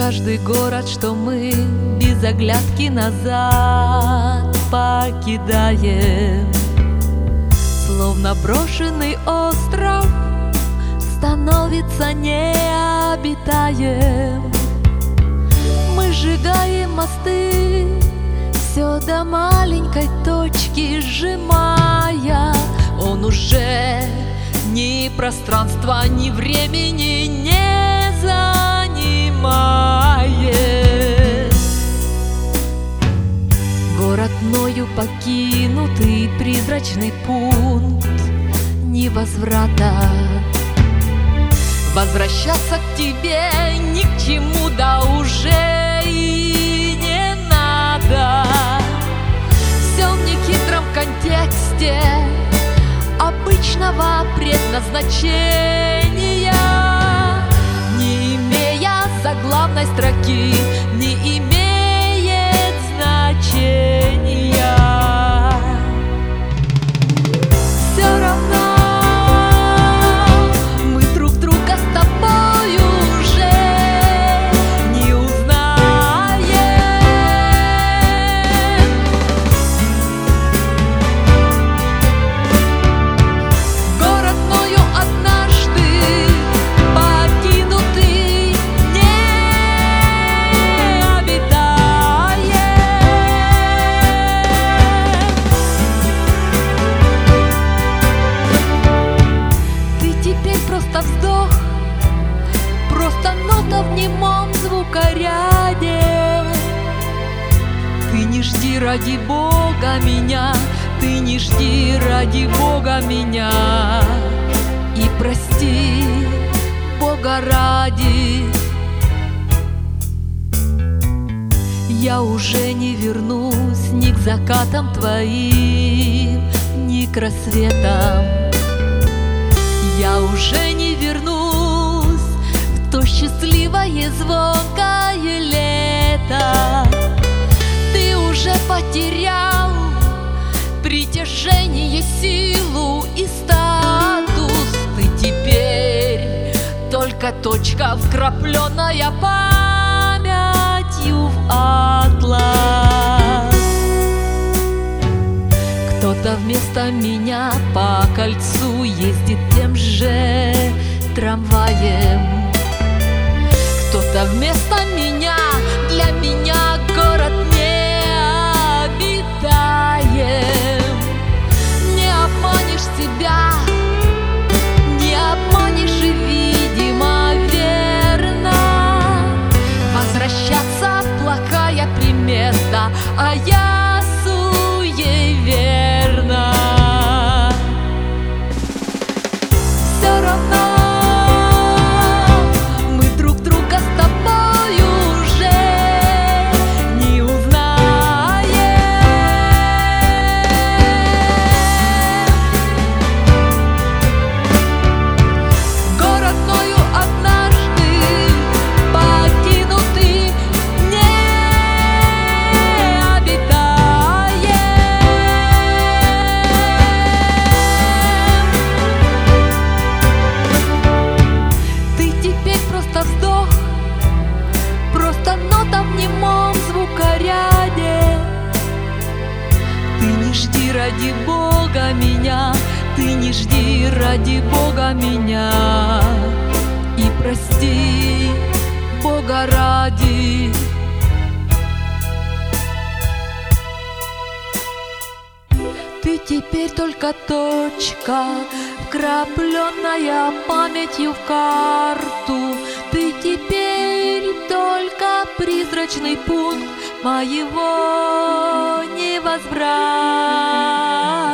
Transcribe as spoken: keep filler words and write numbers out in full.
каждый город, что мы без оглядки назад покидаем. Словно брошенный остров становится необитаем. Мы сжигаем мосты, все до маленькой точки сжимая. Он уже ни пространства, ни времени не занимает. Город мною покинутый, призрачный пункт невозврата. Возвращаться к тебе ни к чему, да уже и не надо. Все в нехитром контексте обычного предназначения, не имея заглавной строки, не имеет значения. Все равно мы друг друга с тобой уже не узнаем. Город мною однажды покинутый не обитаем. Ты теперь просто вздох, просто нота в немом звукоряде. Ты не жди ради Бога меня, ты не жди ради Бога меня. И прости Бога ради, я уже не вернусь ни к закатам твоим, ни к рассветам. Я уже не вернусь в то счастливое звонкое лето. Ты уже потерял притяжение, силу и статус. Ты теперь только точка, вкрапленная памятью в атлас. Кто-то вместо меня по кольцу ездит тем же трамваем. Кто-то вместо меня, для меня город не обитаем. Не обманешь себя, не обманешь и, видимо, верно. Возвращаться плохая примета, а я суеверна. Все равно мы друг друга с тобой уже не узнаем. Город мною однажды покинутый не обитаем. Ты теперь просто вздох, просто нота в немом звукоряде. Ты не жди ради Бога меня, ты не жди ради Бога меня. И прости Бога ради. Ты теперь только точка, вкрапленная памятью в карту. Ты теперь только призрачный пункт моего невозврата.